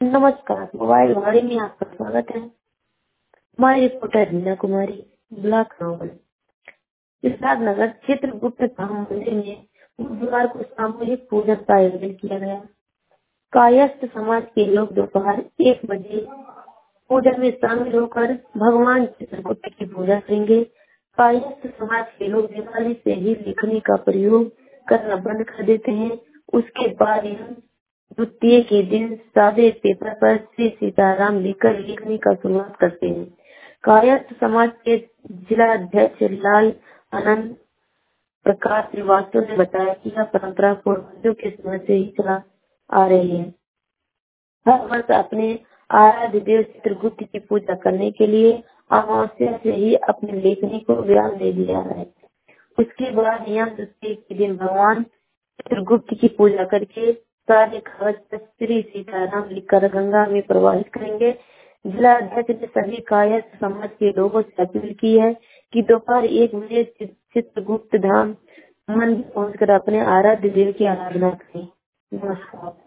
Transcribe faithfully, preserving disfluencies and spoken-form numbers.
नमस्कार, मोबाइल वाणी में आपका स्वागत है। हमारी रिपोर्टर रीना कुमारी, ब्लॉक नोबल। सिद्धार्थनगर चित्रगुप्त धाम मंदिर में बुधवार को सामूहिक पूजन का आयोजन किया गया। कायस्थ समाज के लोग दोपहर एक बजे पूजन में शामिल होकर भगवान चित्रगुप्त की पूजा करेंगे। कायस्थ समाज के लोग दिवाली से ही लेखनी का प्रयोग करना बंद कर देते हैं। उसके बाद यह द्वितीय के दिन सादे पेपर पर श्री सीताराम लिखकर लिखने का शुरुआत करते हैं। कायस्थ समाज के जिला अध्यक्ष लाल आनंद प्रकाश श्रीवास्तव ने बताया कि यह परंपरा पूर्वजों के समय से ही चला आ रही है। हर वर्ष अपने आराध्य देव चित्रगुप्त की पूजा करने के लिए अमावस्या से ही अपनी लेखनी को विराम दे दिया है। उसके बाद यह द्वितीय के दिन भगवान चित्रगुप्त की पूजा करके सारे कागज पर श्री सीताराम लिखकर गंगा में प्रवाहित करेंगे। जिला अध्यक्ष ने सभी कायस्थ समाज के लोगों से अपील की है कि दोपहर एक बजे चित्रगुप्त धाम मंदिर पहुंचकर अपने आराध्य देव की आराधना करें। नमस्कार।